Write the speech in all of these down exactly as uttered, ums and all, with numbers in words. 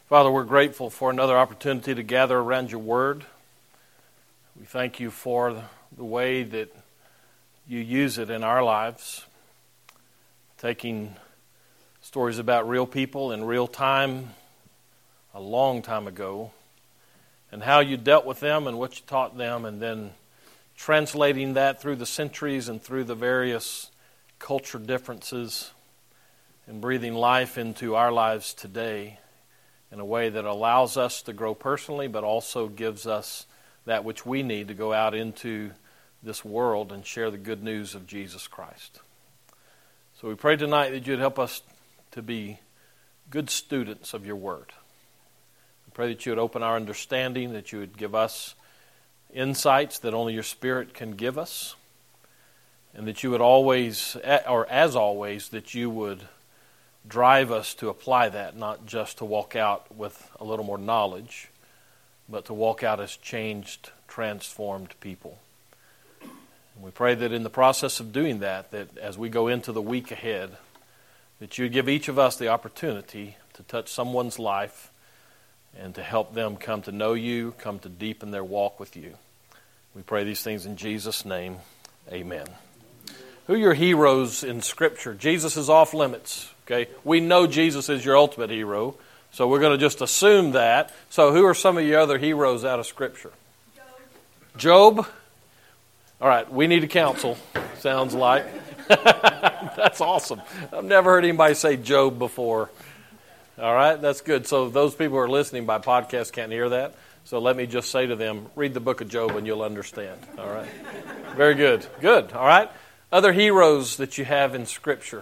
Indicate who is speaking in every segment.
Speaker 1: Father, we're grateful for another opportunity to gather around your word. We thank you for the way that you use it in our lives, taking stories about real people in real time, a long time ago, and how you dealt with them and what you taught them, and then translating that through the centuries and through the various culture differences and breathing life into our lives today in a way that allows us to grow personally, but also gives us that which we need to go out into this world and share the good news of Jesus Christ. So we pray tonight that you'd help us to be good students of your word. We pray that you would open our understanding, that you would give us insights that only your Spirit can give us, and that you would always, or as always, that you would drive us to apply that, not just to walk out with a little more knowledge, but to walk out as changed, transformed people. And we pray that in the process of doing that, that as we go into the week ahead, that you would give each of us the opportunity to touch someone's life and to help them come to know you, come to deepen their walk with you. We pray these things in Jesus' name. Amen. Who are your heroes in Scripture? Jesus is off limits. Okay, we know Jesus is your ultimate hero, so we're going to just assume that. So who are some of your other heroes out of Scripture? Job. Job? All right, we need a counsel, sounds like. That's awesome. I've never heard anybody say Job before. All right, that's good. So those people who are listening by podcast can't hear that. So let me just say to them, read the book of Job and you'll understand. All right, very good. Good, all right. Other heroes that you have in Scripture.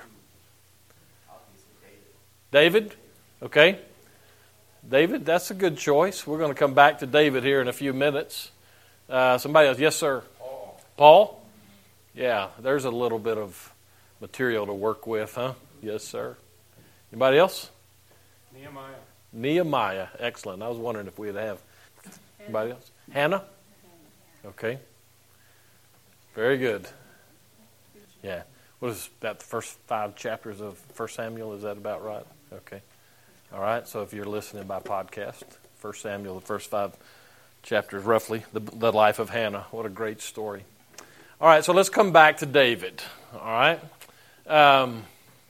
Speaker 1: David, okay. David, that's a good choice. We're going to come back to David here in a few minutes. Uh, somebody else, yes, sir. Paul. Paul? Yeah, there's a little bit of material to work with, huh? Yes, sir. Anybody else?
Speaker 2: Nehemiah.
Speaker 1: Nehemiah, excellent. I was wondering if we'd have anybody else. Hannah? Okay. Very good. Yeah. What is that, the first five chapters of First Samuel? Is that about right? Okay. All right. So if you're listening by podcast, First Samuel, the first five chapters, roughly, the, the life of Hannah. What a great story. All right. So let's come back to David. All right. Um,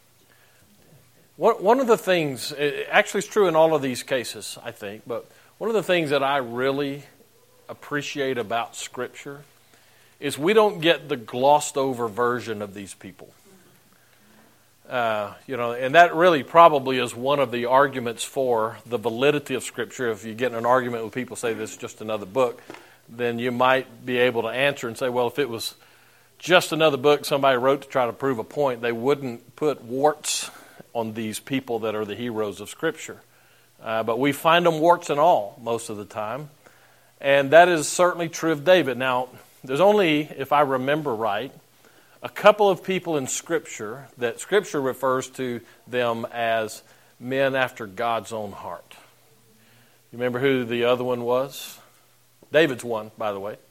Speaker 1: one, one of the things, it actually it's true in all of these cases, I think, but one of the things that I really appreciate about Scripture is we don't get the glossed over version of these people. Uh, you know, and that really probably is one of the arguments for the validity of Scripture. If you get in an argument with people say this is just another book, then you might be able to answer and say, well, if it was just another book somebody wrote to try to prove a point, they wouldn't put warts on these people that are the heroes of Scripture. Uh, but we find them warts and all most of the time. And that is certainly true of David. Now, there's only, if I remember right, a couple of people in Scripture that Scripture refers to them as men after God's own heart. You remember who the other one was? David's one, by the way.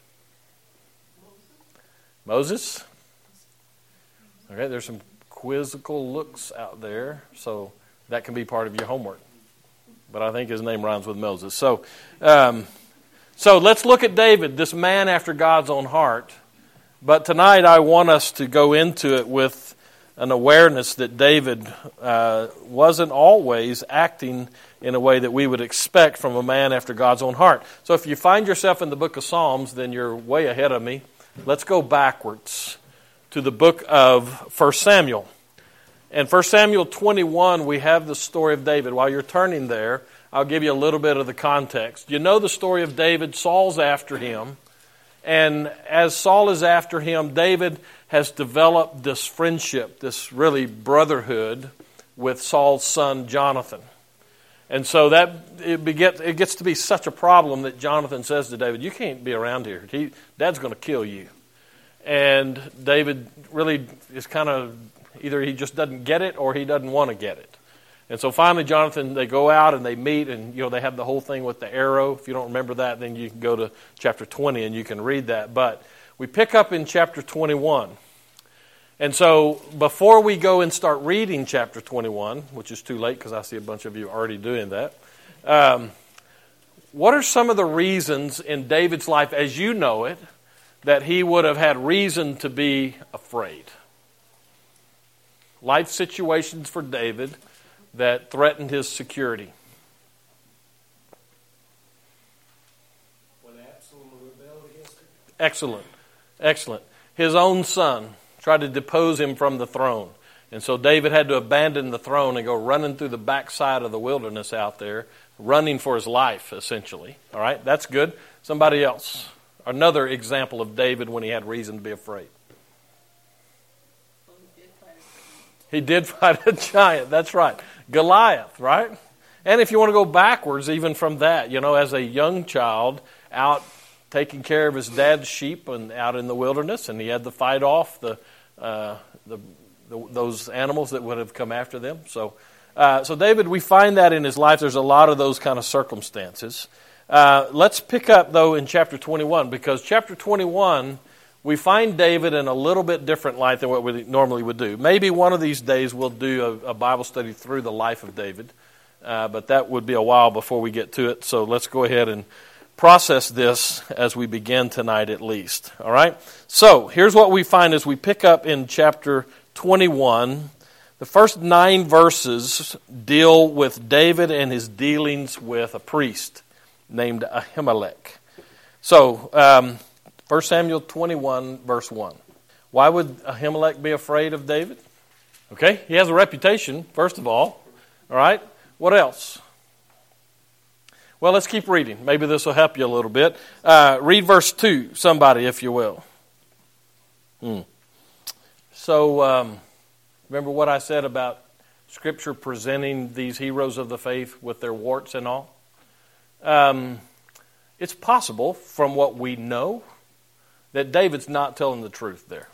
Speaker 1: Moses. Okay, there's some quizzical looks out there, so that can be part of your homework. But I think his name rhymes with Moses. So, um, so let's look at David, this man after God's own heart. But tonight I want us to go into it with an awareness that David uh, wasn't always acting in a way that we would expect from a man after God's own heart. So if you find yourself in the book of Psalms, then you're way ahead of me. Let's go backwards to the book of First Samuel. In First Samuel twenty-one, we have the story of David. While you're turning there, I'll give you a little bit of the context. You know the story of David. Saul's after him. And as Saul is after him, David has developed this friendship, this really brotherhood with Saul's son Jonathan. And so that it, beget, it gets to be such a problem that Jonathan says to David, you can't be around here. He, Dad's going to kill you. And David really is kind of, either he just doesn't get it or he doesn't want to get it. And so finally, Jonathan, they go out and they meet, and you know they have the whole thing with the arrow. If you don't remember that, then you can go to chapter twenty and you can read that. But we pick up in chapter twenty-one. And so before we go and start reading chapter twenty-one, which is too late because I see a bunch of you already doing that, um, what are some of the reasons in David's life, as you know it, that he would have had reason to be afraid? Life situations for David that threatened his security.
Speaker 2: When Absalom rebelled against him.
Speaker 1: Excellent. Excellent. His own son tried to depose him from the throne. And so David had to abandon the throne and go running through the backside of the wilderness out there, running for his life, essentially. All right, that's good. Somebody else. Another example of David when he had reason to be afraid. He did fight a giant. That's right. Goliath, right? And if you want to go backwards even from that, you know, as a young child out taking care of his dad's sheep and out in the wilderness, and he had to fight off the, uh, the, the those animals that would have come after them. So, uh, so David, we find that in his life. There's a lot of those kind of circumstances. Uh, let's pick up, though, in chapter twenty-one, because chapter twenty-one, we find David in a little bit different light than what we normally would do. Maybe one of these days we'll do a, a Bible study through the life of David, uh, but that would be a while before we get to it. So let's go ahead and process this as we begin tonight at least. All right? So here's what we find as we pick up in chapter twenty-one. The first nine verses deal with David and his dealings with a priest named Ahimelech. So, um, First Samuel twenty-one, verse one. Why would Ahimelech be afraid of David? Okay, he has a reputation, first of all. All right, what else? Well, let's keep reading. Maybe this will help you a little bit. Uh, read verse two, somebody, if you will. Hmm. So, um, remember what I said about Scripture presenting these heroes of the faith with their warts and all? Um, it's possible, from what we know, that David's not telling the truth there.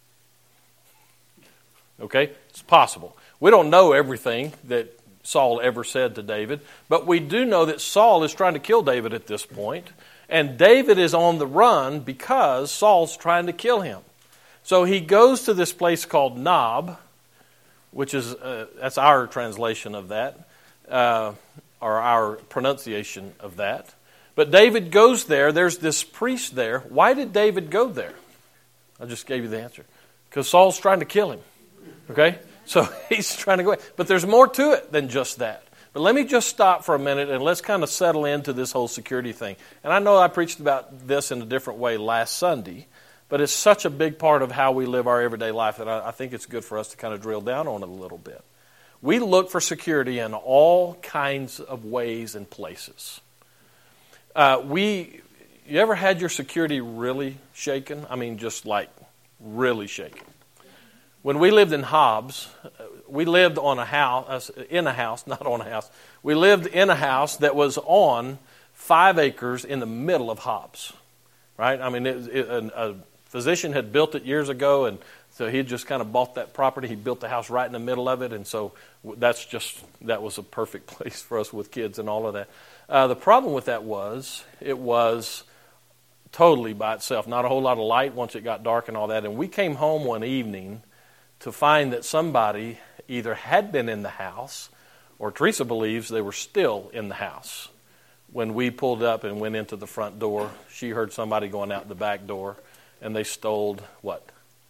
Speaker 1: Okay? It's possible. We don't know everything that Saul ever said to David, but we do know that Saul is trying to kill David at this point, and David is on the run because Saul's trying to kill him. So he goes to this place called Nob, which is, uh, that's our translation of that, uh, or our pronunciation of that. But David goes there. There's this priest there. Why did David go there? I just gave you the answer. Because Saul's trying to kill him. Okay? So he's trying to go away. But there's more to it than just that. But let me just stop for a minute and let's kind of settle into this whole security thing. And I know I preached about this in a different way last Sunday, but it's such a big part of how we live our everyday life that I, I think it's good for us to kind of drill down on it a little bit. We look for security in all kinds of ways and places. Uh, we, you ever had your security really shaken? I mean, just like really shaken. When we lived in Hobbs, we lived on a house, in a house, not on a house. We lived in a house that was on five acres in the middle of Hobbs, right? I mean, it, it, a, a physician had built it years ago, and so he just kind of bought that property. He built the house right in the middle of it, and so that's just, that was a perfect place for us with kids and all of that. Uh, the problem with that was it was totally by itself, not a whole lot of light once it got dark and all that. And we came home one evening to find that somebody either had been in the house or Teresa believes they were still in the house. When we pulled up and went into the front door, she heard somebody going out the back door, and they stole what?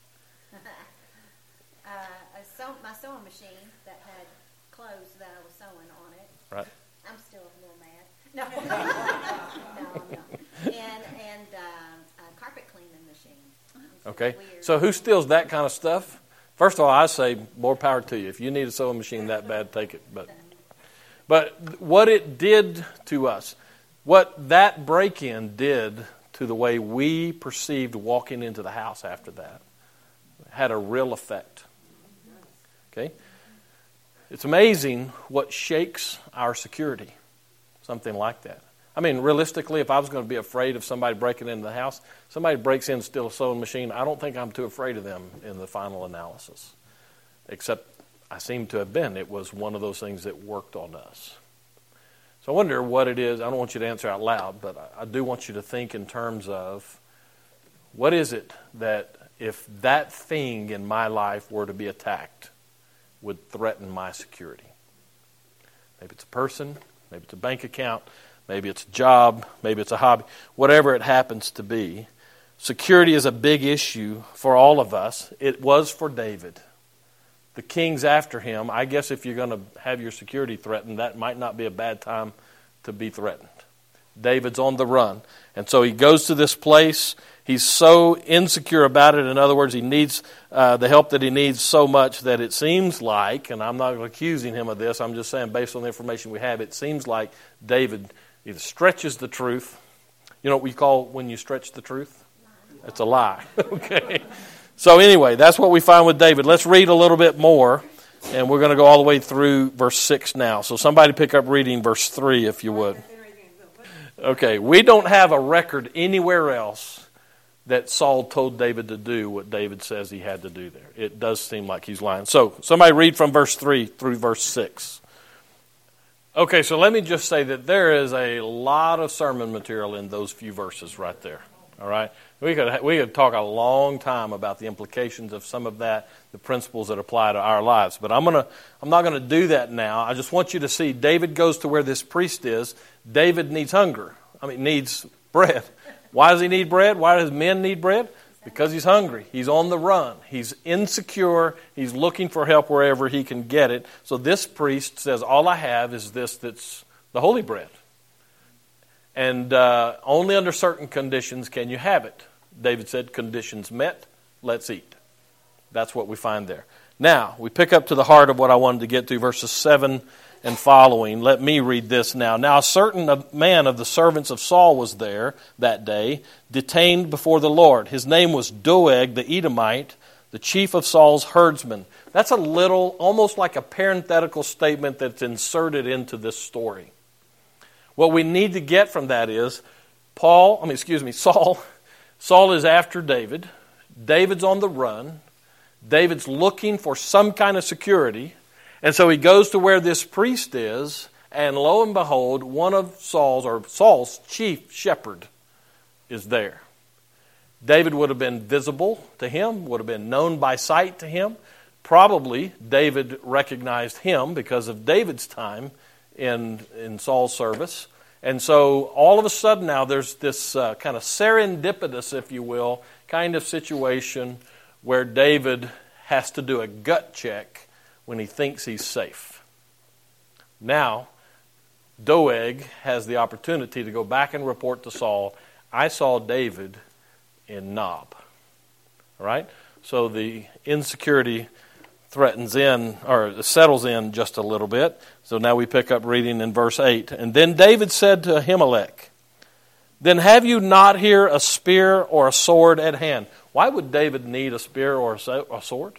Speaker 3: uh, a sew- my sewing machine that had clothes that I was sewing on it.
Speaker 1: Right.
Speaker 3: I'm still a little mad. No, no, no. And and um, a carpet cleaning machine.
Speaker 1: Okay.
Speaker 3: Weird.
Speaker 1: So who steals that kind of stuff? First of all, I say more power to you. If you need a sewing machine that bad, take it. But but what it did to us, what that break-in did to the way we perceived walking into the house after that, had a real effect. Okay? It's amazing what shakes our security. Something like that. I mean, realistically, if I was going to be afraid of somebody breaking into the house, somebody breaks in and steals a sewing machine, I don't think I'm too afraid of them in the final analysis. Except I seem to have been. It was one of those things that worked on us. So I wonder what it is. I don't want you to answer out loud, but I do want you to think in terms of what is it that if that thing in my life were to be attacked, would threaten my security. Maybe it's a person, maybe it's a bank account, maybe it's a job, maybe it's a hobby, whatever it happens to be. Security is a big issue for all of us. It was for David. The kings after him, I guess if you're going to have your security threatened, that might not be a bad time to be threatened. David's on the run. And so he goes to this place. He's so insecure about it. In other words, he needs uh, the help that he needs so much that it seems like, and I'm not accusing him of this, I'm just saying based on the information we have, it seems like David either stretches the truth. You know what we call when you stretch the truth? It's a lie. Okay. So anyway, that's what we find with David. Let's read a little bit more, and we're going to go all the way through verse six now. So somebody pick up reading verse three, if you would. Okay, we don't have a record anywhere else that Saul told David to do what David says he had to do there. It does seem like he's lying. So somebody read from verse three through verse six. Okay, so let me just say that there is a lot of sermon material in those few verses right there. All right? We could we could talk a long time about the implications of some of that, the principles that apply to our lives. But I'm gonna I'm not gonna do that now. I just want you to see David goes to where this priest is. David needs hunger. I mean needs bread. Why does he need bread? Why does men need bread? Because he's hungry. He's on the run. He's insecure. He's looking for help wherever he can get it. So this priest says, all I have is this that's the holy bread. And uh, only under certain conditions can you have it. David said, conditions met, let's eat. That's what we find there. Now, we pick up to the heart of what I wanted to get to, verses seven and following. Let me read this now. Now, a certain man of the servants of Saul was there that day, detained before the Lord. His name was Doeg the Edomite, the chief of Saul's herdsmen. That's a little, almost like a parenthetical statement that's inserted into this story. What we need to get from that is, Paul, I mean, excuse me, Saul, Saul is after David. David's on the run. David's looking for some kind of security. And so he goes to where this priest is, and lo and behold, one of Saul's, or Saul's chief shepherd is there. David would have been visible to him, would have been known by sight to him. Probably David recognized him because of David's time in, in Saul's service. And so all of a sudden now there's this uh, kind of serendipitous, if you will, kind of situation where David has to do a gut check when he thinks he's safe. Now, Doeg has the opportunity to go back and report to Saul, I saw David in Nob. All right? So the insecurity threatens in, or settles in just a little bit. So now we pick up reading in verse eight. And then David said to Ahimelech, then have you not here a spear or a sword at hand? Why would David need a spear or a sword?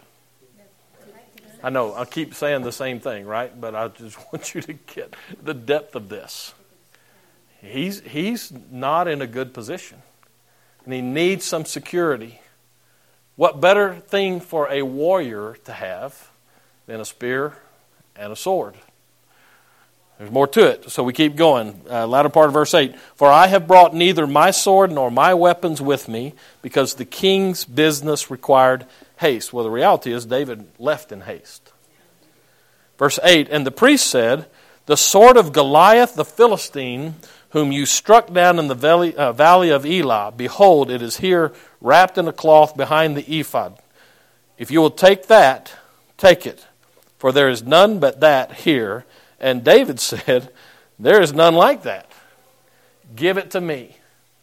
Speaker 1: I know, I keep saying the same thing, right? But I just want you to get the depth of this. He's, he's not in a good position. And he needs some security. What better thing for a warrior to have than a spear and a sword? There's more to it, so we keep going. Uh, latter part of verse eight. For I have brought neither my sword nor my weapons with me, because the king's business required haste. Well, the reality is David left in haste. Verse eight. And the priest said, the sword of Goliath the Philistine, whom you struck down in the valley, uh, valley of Elah, behold, it is here wrapped in a cloth behind the ephod. If you will take that, take it, for there is none but that here. And David said, there is none like that. Give it to me.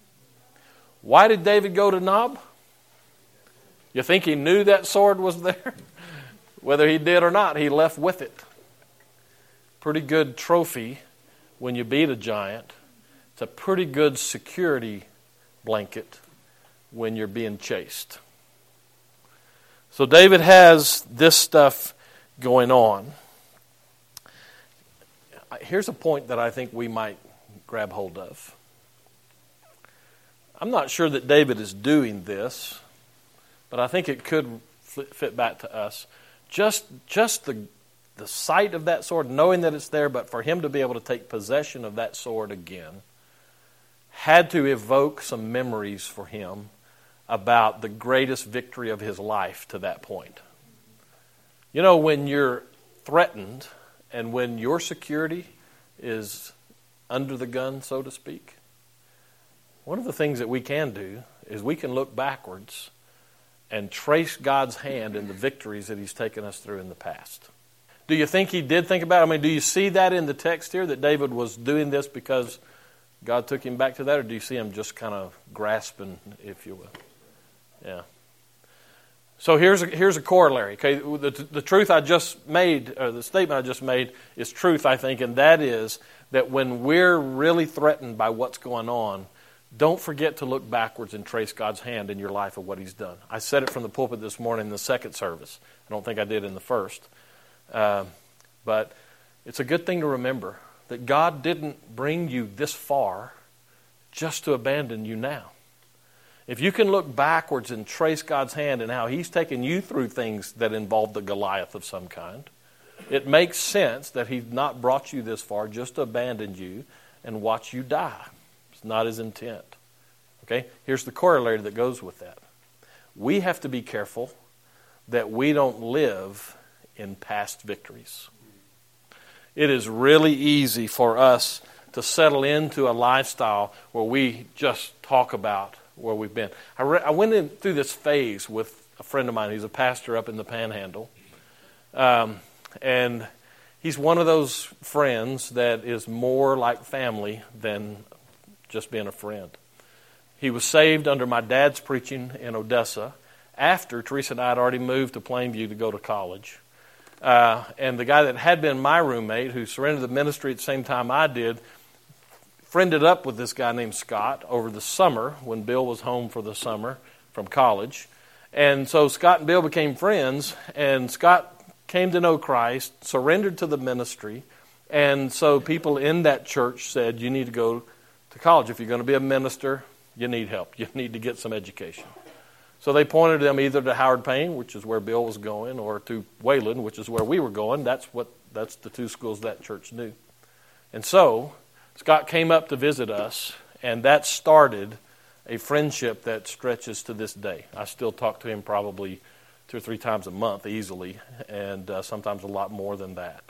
Speaker 1: Why did David go to Nob? You think he knew that sword was there? Whether he did or not, he left with it. Pretty good trophy when you beat a giant. It's a pretty good security blanket when you're being chased. So David has this stuff going on. Here's a point that I think we might grab hold of. I'm not sure that David is doing this, but I think it could fit back to us. Just, just the, the sight of that sword, knowing that it's there, but for him to be able to take possession of that sword again, had to evoke some memories for him about the greatest victory of his life to that point. You know, when you're threatened and when your security is under the gun, so to speak, one of the things that we can do is we can look backwards and trace God's hand in the victories that he's taken us through in the past. Do you think he did think about it? I mean, do you see that in the text here, that David was doing this because God took him back to that? Or do you see him just kind of grasping, if you will? Yeah. So here's a, here's a corollary. Okay, the, the truth I just made, or the statement I just made is truth, I think, and that is that when we're really threatened by what's going on, don't forget to look backwards and trace God's hand in your life of what he's done. I said it from the pulpit this morning in the second service. I don't think I did in the first. Uh, but it's a good thing to remember that God didn't bring you this far just to abandon you now. If you can look backwards and trace God's hand and how he's taken you through things that involve the Goliath of some kind, it makes sense that he's not brought you this far just to abandon you and watch you die. It's not his intent. Okay? Here's the corollary that goes with that. We have to be careful that we don't live in past victories. It is really easy for us to settle into a lifestyle where we just talk about where we've been. I, re- I went in through this phase with a friend of mine who's a pastor up in the Panhandle. Um, and he's one of those friends that is more like family than just being a friend. He was saved under my dad's preaching in Odessa after Teresa and I had already moved to Plainview to go to college. Uh, and the guy that had been my roommate, who surrendered the ministry at the same time I did, friended up with this guy named Scott over the summer when Bill was home for the summer from college. And so Scott and Bill became friends, and Scott came to know Christ, surrendered to the ministry, and so people in that church said, you need to go to college. If you're going to be a minister, you need help. You need to get some education. So they pointed them either to Howard Payne, which is where Bill was going, or to Wayland, which is where we were going. That's what that's the two schools that church knew. And so Scott came up to visit us, and that started a friendship that stretches to this day. I still talk to him probably two or three times a month easily, and uh, sometimes a lot more than that.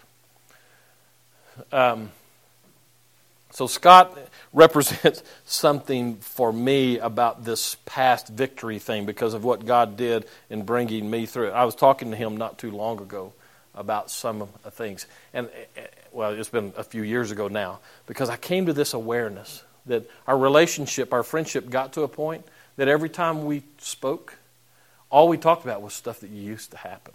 Speaker 1: Um, so Scott represents something for me about this past victory thing because of what God did in bringing me through it. I was talking to him not too long ago about some of the things. And, well, it's been a few years ago now, because I came to this awareness that our relationship, our friendship got to a point that every time we spoke, all we talked about was stuff that used to happen.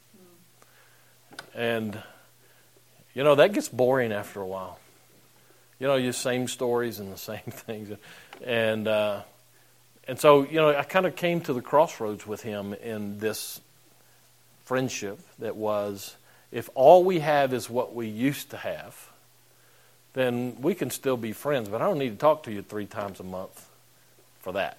Speaker 1: And, you know, that gets boring after a while. You know, you same stories and the same things. And uh, and so, you know, I kind of came to the crossroads with him in this friendship that was, if all we have is what we used to have, then we can still be friends, but I don't need to talk to you three times a month for that.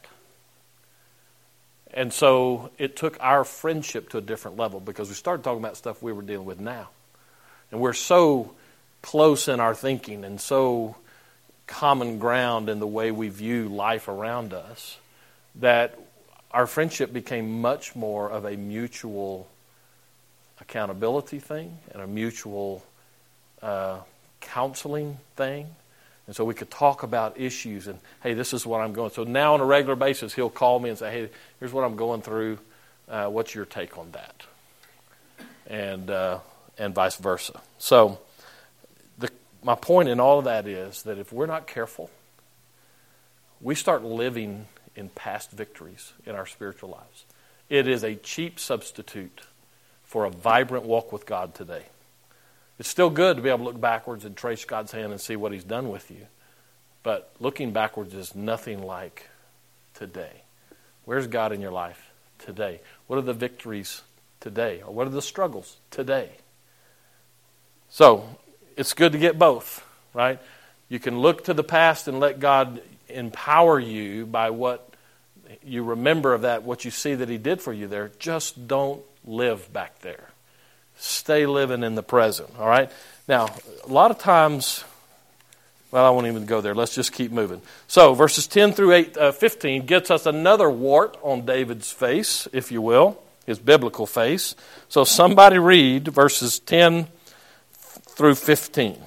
Speaker 1: And so it took our friendship to a different level because we started talking about stuff we were dealing with now. And we're so close in our thinking and so common ground in the way we view life around us that our friendship became much more of a mutual accountability thing and a mutual uh, counseling thing. And so we could talk about issues and, hey, this is what I'm going through. So now on a regular basis, he'll call me and say, hey, here's what I'm going through. Uh, what's your take on that? And uh, and vice versa. So the, my point in all of that is that if we're not careful, we start living in past victories in our spiritual lives. It is a cheap substitute for a vibrant walk with God today. It's still good to be able to look backwards and trace God's hand and see what he's done with you. But looking backwards is nothing like today. Where's God in your life today? What are the victories today? Or what are the struggles today? So, it's good to get both, right? You can look to the past and let God empower you by what you remember of that, what you see that he did for you there. Just don't live back there. Stay living in the present, all right? Now, a lot of times, Well, I won't even go there. Let's just keep moving. So verses ten through eight, uh, fifteen gets us another wart on David's face, if you will, his biblical face. So somebody read verses ten through fifteen.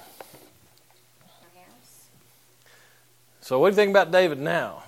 Speaker 1: So what do you think about David now?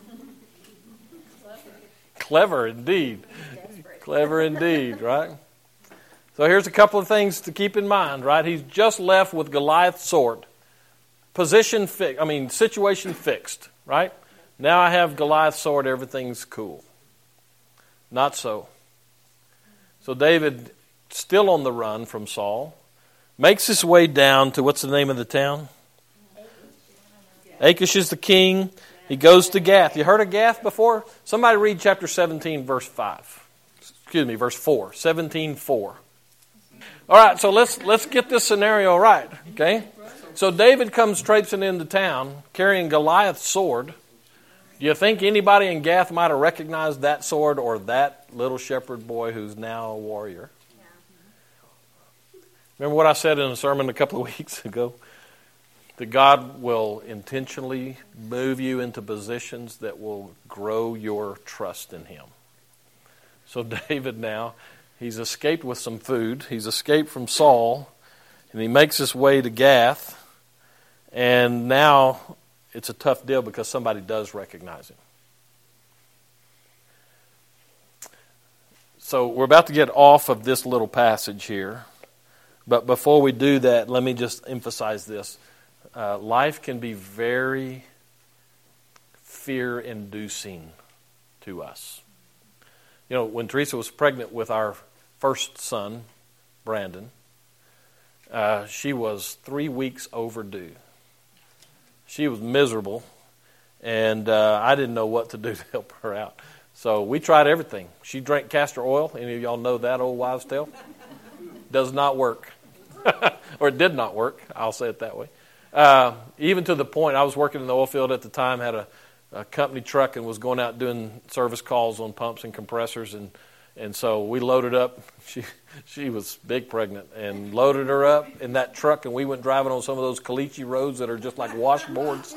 Speaker 1: Clever indeed. Clever indeed, right? So here's a couple of things to keep in mind, right? He's just left with Goliath's sword. Position fixed, I mean, situation fixed, right? Now I have Goliath's sword, everything's cool. Not so. So David, still on the run from Saul, makes his way down to, what's the name of the town? Achish is the king. He goes to Gath. You heard of Gath before? Somebody read chapter seventeen, verse five. Excuse me, verse four. seventeen four. All right, so let's let's get this scenario right, okay? So David comes traipsing into town carrying Goliath's sword. Do you think anybody in Gath might have recognized that sword or that little shepherd boy who's now a warrior? Remember what I said in a sermon a couple of weeks ago? That God will intentionally move you into positions that will grow your trust in Him. So David now, he's escaped with some food. He's escaped from Saul, and he makes his way to Gath. And now it's a tough deal because somebody does recognize him. So we're about to get off of this little passage here. But before we do that, let me just emphasize this. Uh, life can be very fear-inducing to us. You know, when Teresa was pregnant with our first son, Brandon, uh, she was three weeks overdue. She was miserable, and uh, I didn't know what to do to help her out. So we tried everything. She drank castor oil. Any of y'all know that old wives' tale? Does not work. Or it did not work. I'll say it that way. Uh, even to the point, I was working in the oil field at the time, had a, a company truck and was going out doing service calls on pumps and compressors. And, and so we loaded up. She she was big pregnant and loaded her up in that truck. And we went driving on some of those caliche roads that are just like washboards.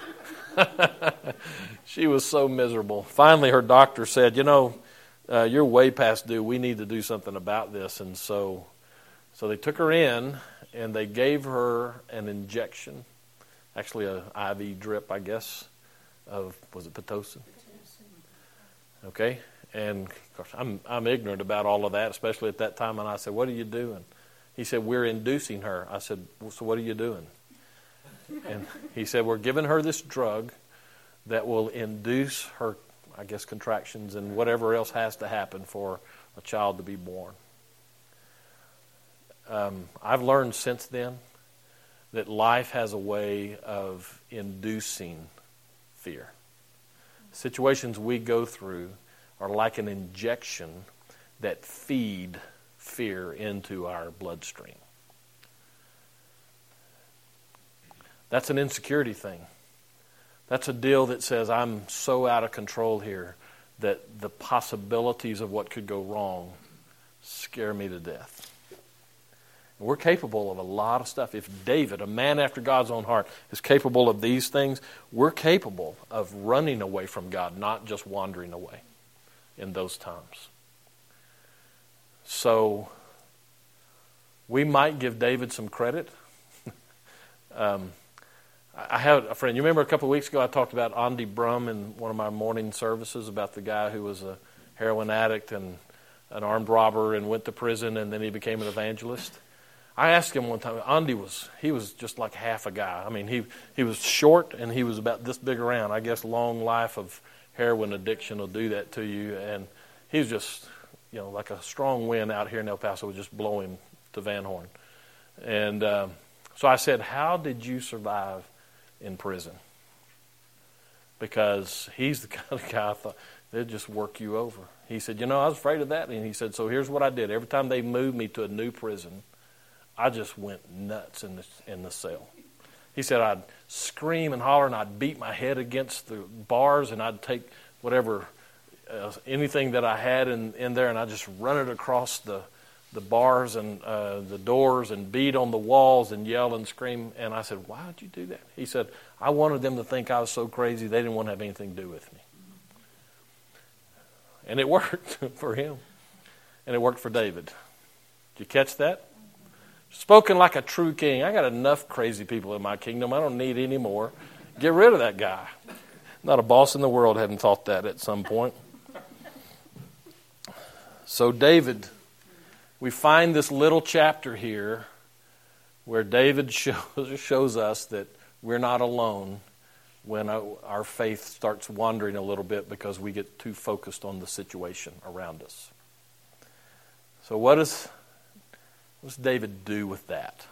Speaker 1: She was so miserable. Finally, her doctor said, you know, uh, you're way past due. We need to do something about this. And so, so they took her in. And they gave her an injection, actually an I V drip, I guess, of, was it Pitocin? Okay, and of course, I'm I'm ignorant about all of that, especially at that time. And I said, "What are you doing?" He said, "We're inducing her." I said, well, "So what are you doing?" And he said, "We're giving her this drug that will induce her, I guess, contractions and whatever else has to happen for a child to be born." Um, I've learned since then that life has a way of inducing fear. Situations we go through are like an injection that feed fear into our bloodstream. That's an insecurity thing. That's a deal that says I'm so out of control here that the possibilities of what could go wrong scare me to death. We're capable of a lot of stuff. If David, a man after God's own heart, is capable of these things, we're capable of running away from God, not just wandering away in those times. So we might give David some credit. um, I had a friend, you remember a couple of weeks ago I talked about Andy Brum in one of my morning services about the guy who was a heroin addict and an armed robber and went to prison and then he became an evangelist. I asked him one time, Andy was, he was just like half a guy. I mean, he, he was short and he was about this big around. I guess long life of heroin addiction will do that to you. And he was just, you know, like a strong wind out here in El Paso would just blow him to Van Horn. And um, so I said, how did you survive in prison? Because he's the kind of guy I thought, they'd just work you over. He said, you know, I was afraid of that. And he said, so here's what I did. Every time they moved me to a new prison, I just went nuts in the, in the cell. He said I'd scream and holler and I'd beat my head against the bars and I'd take whatever, uh, anything that I had in, in there and I'd just run it across the the bars and uh, the doors and beat on the walls and yell and scream. And I said, why would you do that? He said, I wanted them to think I was so crazy they didn't want to have anything to do with me. And it worked for him. And it worked for David. Did you catch that? Spoken like a true king. I got enough crazy people in my kingdom. I don't need any more. Get rid of that guy. Not a boss in the world hadn't thought that at some point. So David, we find this little chapter here where David shows, shows us that we're not alone when our faith starts wandering a little bit because we get too focused on the situation around us. So what does, what does David do with that?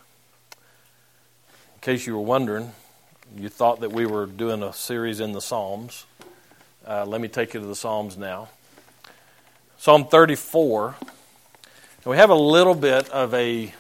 Speaker 1: In case you were wondering, you thought that we were doing a series in the Psalms. Uh, let me take you to the Psalms now. Psalm thirty-four. And we have a little bit of a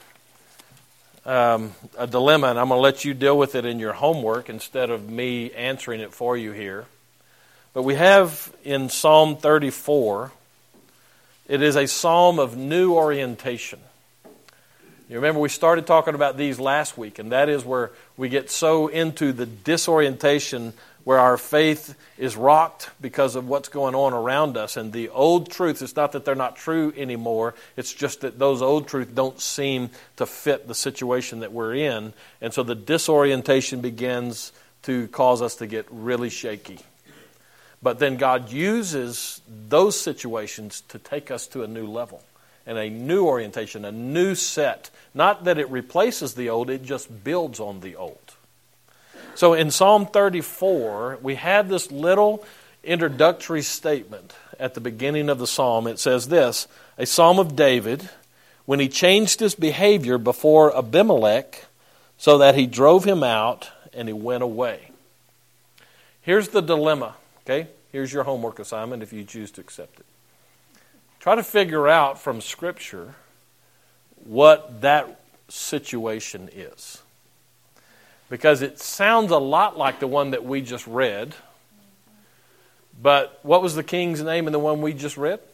Speaker 1: um, a dilemma, and I'm going to let you deal with it in your homework instead of me answering it for you here. But we have in Psalm thirty-four, it is a psalm of new orientation. You remember we started talking about these last week, and that is where we get so into the disorientation where our faith is rocked because of what's going on around us. And the old truths, it's not that they're not true anymore, it's just that those old truths don't seem to fit the situation that we're in. And so the disorientation begins to cause us to get really shaky. But then God uses those situations to take us to a new level and a new orientation, a new set. Not that it replaces the old, it just builds on the old. So in Psalm thirty-four, we have this little introductory statement at the beginning of the psalm. It says this, a psalm of David, when he changed his behavior before Abimelech so that he drove him out and he went away. Here's the dilemma, okay? Here's your homework assignment if you choose to accept it. Try to figure out from Scripture what that situation is. Because it sounds a lot like the one that we just read. But what was the king's name in the one we just read?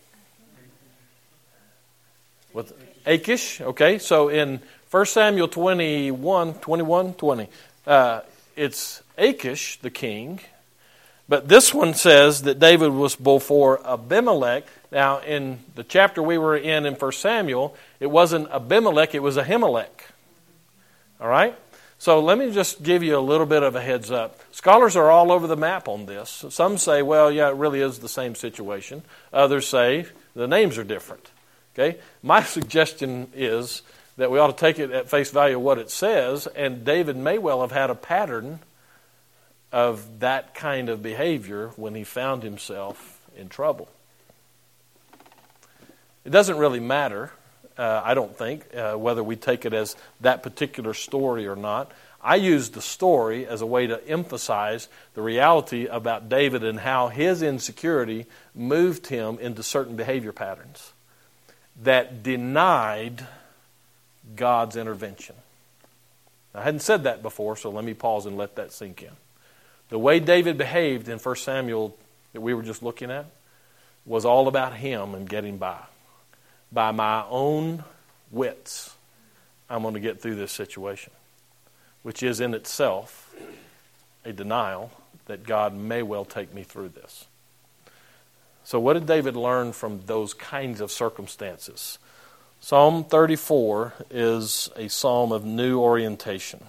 Speaker 1: What? Achish. Okay, so in First Samuel twenty-one, twenty-one, twenty, uh, it's Achish, the king. But this one says that David was before Abimelech. Now, in the chapter we were in in First Samuel, it wasn't Abimelech, it was Ahimelech. All right? So let me just give you a little bit of a heads up. Scholars are all over the map on this. Some say, well, yeah, it really is the same situation. Others say the names are different. Okay? My suggestion is that we ought to take it at face value of what it says, and David may well have had a pattern of that kind of behavior when he found himself in trouble. It doesn't really matter. Uh, I don't think, uh, whether we take it as that particular story or not. I use the story as a way to emphasize the reality about David and how his insecurity moved him into certain behavior patterns that denied God's intervention. I hadn't said that before, so let me pause and let that sink in. The way David behaved in First Samuel that we were just looking at was all about him and getting by. By my own wits, I'm going to get through this situation, which is in itself a denial that God may well take me through this. So what did David learn from those kinds of circumstances? Psalm thirty-four is a psalm of new orientation.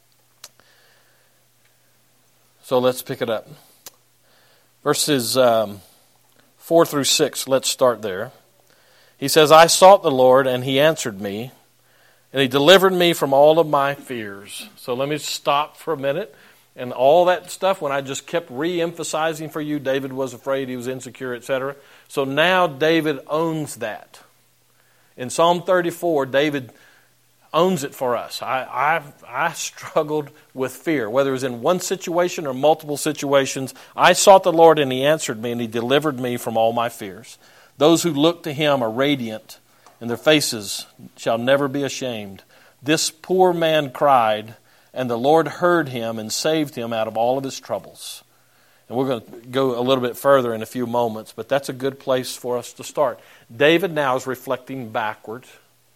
Speaker 1: So let's pick it up. Verses um, four through six, let's start there. He says, I sought the Lord, and He answered me, and He delivered me from all of my fears. So let me stop for a minute. And all that stuff, when I just kept re-emphasizing for you, David was afraid, he was insecure, et cetera. So now David owns that. In Psalm thirty-four, David owns it for us. I, I, I struggled with fear, whether it was in one situation or multiple situations. I sought the Lord, and He answered me, and He delivered me from all my fears. Those who look to Him are radiant, and their faces shall never be ashamed. This poor man cried, and the Lord heard him and saved him out of all of his troubles. And we're going to go a little bit further in a few moments, but that's a good place for us to start. David now is reflecting backward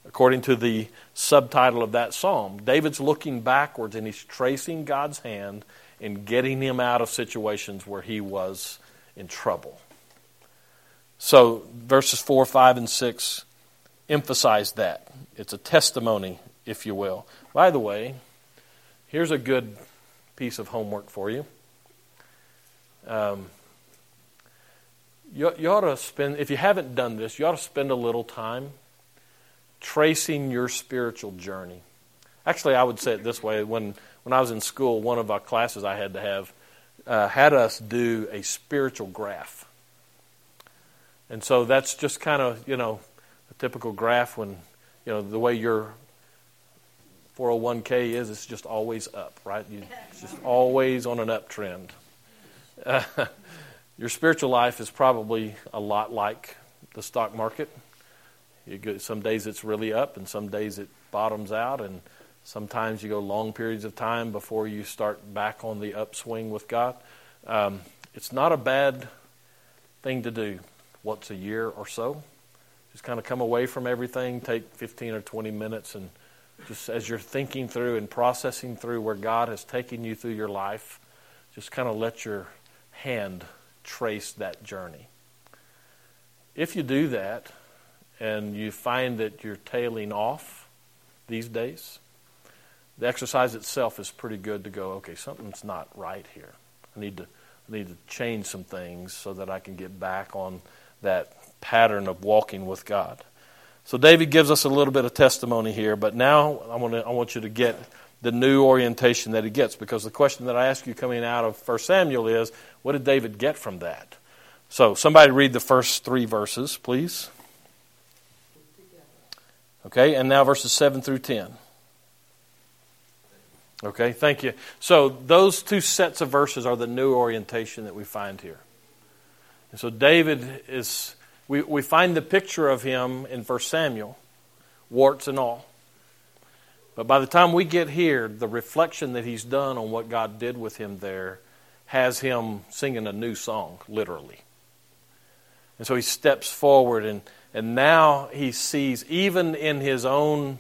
Speaker 1: according to the subtitle of that psalm. David's looking backwards and he's tracing God's hand in getting him out of situations where he was in trouble. So verses four, five, and six emphasize that. It's a testimony, if you will. By the way, here's a good piece of homework for you. Um, you, you ought to spend, if you haven't done this, you ought to spend a little time tracing your spiritual journey. Actually, I would say it this way. When, when I was in school, one of our classes I had to have uh, had us do a spiritual graph. And so that's just kind of, you know, a typical graph when, you know, the way your four oh one k is, it's just always up, right? You, it's just always on an uptrend. Uh, your spiritual life is probably a lot like the stock market. You go, some days it's really up and some days it bottoms out, and sometimes you go long periods of time before you start back on the upswing with God. Um, it's not a bad thing to do once a year or so. Just kind of come away from everything, take fifteen or twenty minutes, and just as you're thinking through and processing through where God has taken you through your life, just kind of let your hand trace that journey. If you do that and you find that you're tailing off these days, the exercise itself is pretty good to go, okay, something's not right here. I need to, I need to change some things so that I can get back on that pattern of walking with God. So David gives us a little bit of testimony here, but now I want to, I want you to get the new orientation that he gets, because the question that I ask you coming out of First Samuel is, what did David get from that? So somebody read the first three verses, please. Okay, and now verses seven through ten. Okay, thank you. So those two sets of verses are the new orientation that we find here. And so David is, we, we find the picture of him in First Samuel, warts and all. But by the time we get here, the reflection that he's done on what God did with him there has him singing a new song, literally. And so he steps forward, and, and now he sees, even in his own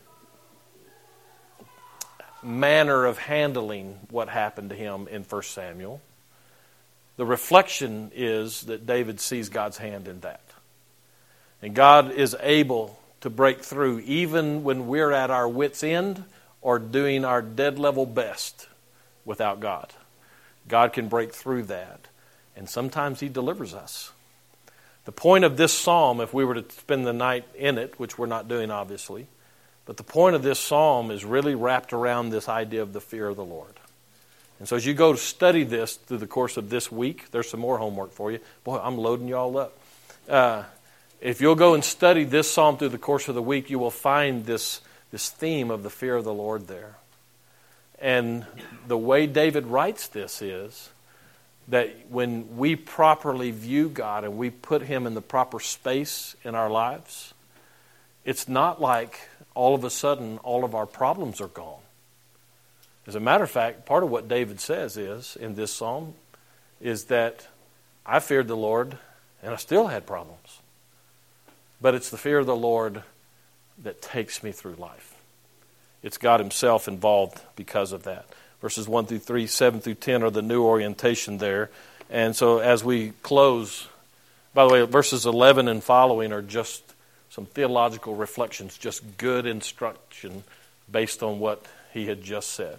Speaker 1: manner of handling what happened to him in First Samuel, the reflection is that David sees God's hand in that. And God is able to break through even when we're at our wits' end or doing our dead level best without God. God can break through that. And sometimes he delivers us. The point of this psalm, if we were to spend the night in it, which we're not doing obviously, but the point of this psalm is really wrapped around this idea of the fear of the Lord. And so as you go to study this through the course of this week, there's some more homework for you. Boy, I'm loading you all up. Uh, if you'll go and study this psalm through the course of the week, you will find this, this theme of the fear of the Lord there. And the way David writes this is that when we properly view God and we put him in the proper space in our lives, it's not like all of a sudden all of our problems are gone. As a matter of fact, part of what David says is, in this psalm, is that I feared the Lord and I still had problems. But it's the fear of the Lord that takes me through life. It's God himself involved because of that. Verses one through three, seven through ten are the new orientation there. And so as we close, by the way, verses eleven and following are just some theological reflections, just good instruction based on what he had just said.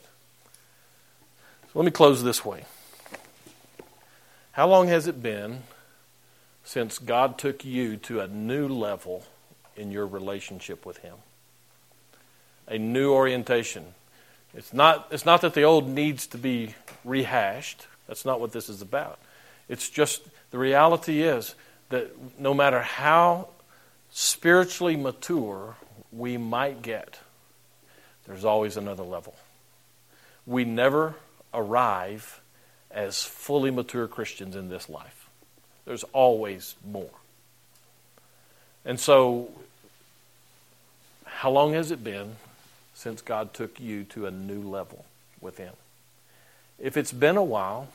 Speaker 1: So let me close this way. How long has it been since God took you to a new level in your relationship with him? A new orientation. It's not, it's not that the old needs to be rehashed. That's not what this is about. It's just the reality is that no matter how spiritually mature we might get, there's always another level. We never arrive as fully mature Christians in this life. There's always more. And so, how long has it been since God took you to a new level with him? If it's been a while,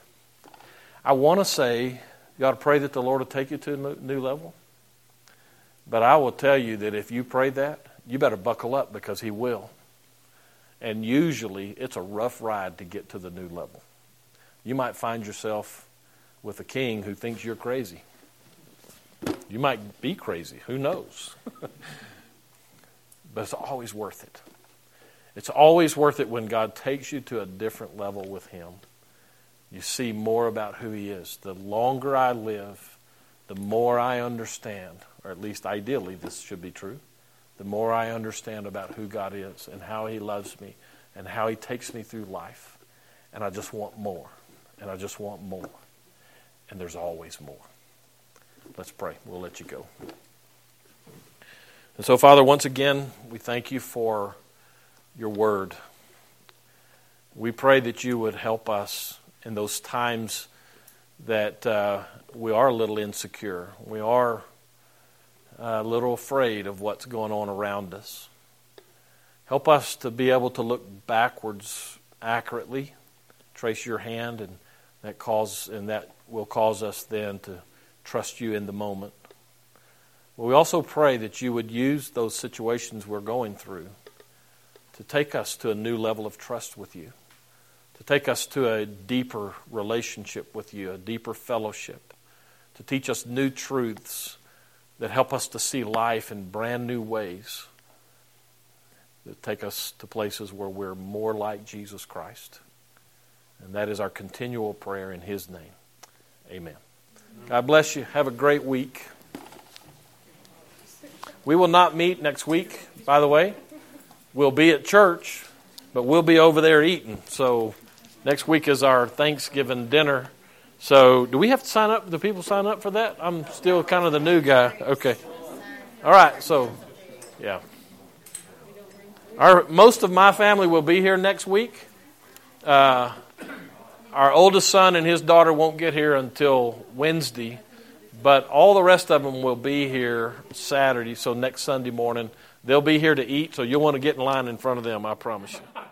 Speaker 1: I want to say you ought to pray that the Lord will take you to a new level. But I will tell you that if you pray that, you better buckle up because he will. And usually it's a rough ride to get to the new level. You might find yourself with a king who thinks you're crazy. You might be crazy. Who knows? But it's always worth it. It's always worth it when God takes you to a different level with him. You see more about who he is. The longer I live, the more I understand, or at least ideally this should be true, the more I understand about who God is and how he loves me and how he takes me through life. And I just want more. And I just want more. And there's always more. Let's pray. We'll let you go. And so, Father, once again, we thank you for your word. We pray that you would help us in those times that uh, we are a little insecure. We are a little afraid of what's going on around us. Help us to be able to look backwards accurately, trace your hand, and that cause and that will cause us then to trust you in the moment. But we also pray that you would use those situations we're going through to take us to a new level of trust with you, to take us to a deeper relationship with you, a deeper fellowship, to teach us new truths that help us to see life in brand new ways, that take us to places where we're more like Jesus Christ. And that is our continual prayer in his name. Amen. God bless you. Have a great week. We will not meet next week, by the way. We'll be at church, but we'll be over there eating. So next week is our Thanksgiving dinner. So do we have to sign up? Do people sign up for that? I'm still kind of the new guy. Okay. All right. So, yeah. Our most of my family will be here next week. Uh, our oldest son and his daughter won't get here until Wednesday, but all the rest of them will be here Saturday. So next Sunday morning, they'll be here to eat. So you'll want to get in line in front of them, I promise you.